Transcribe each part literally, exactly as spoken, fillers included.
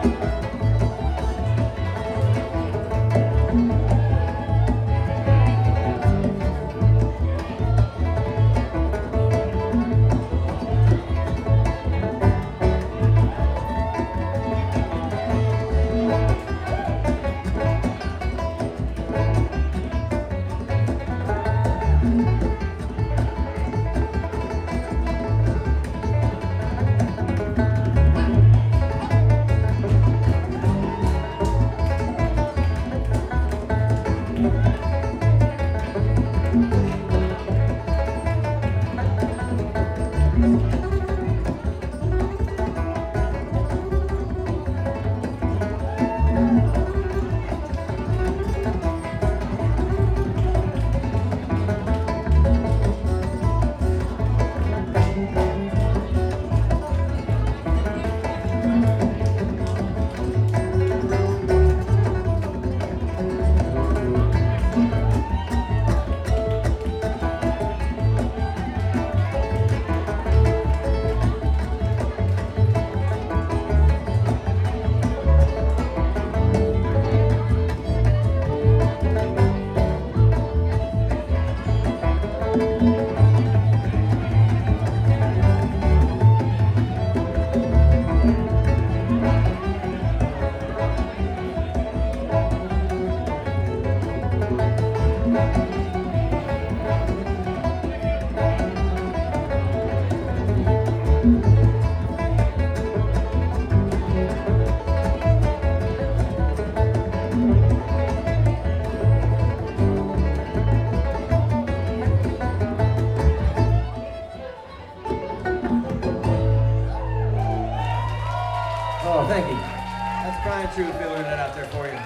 Oh, thank you. That's Brian True filling it out there for you.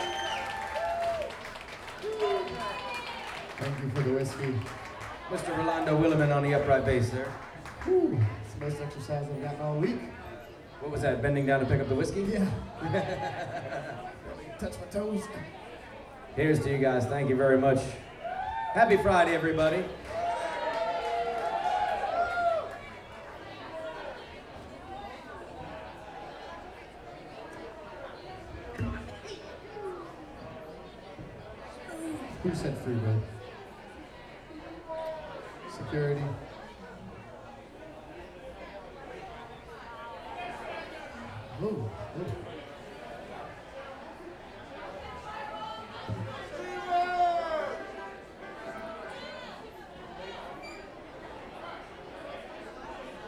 Thank you for the whiskey. Mister Rolando Williman on the upright bass there. Whew, it's the best exercise I've gotten all week. What was that, bending down to pick up the whiskey? Yeah. Touch my toes. Here's to you guys. Thank you very much. Happy Friday, everybody. Who said free will? Security. Ooh, ooh.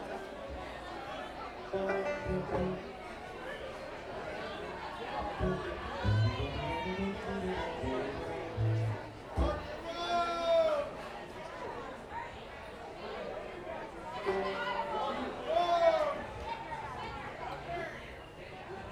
Thank you.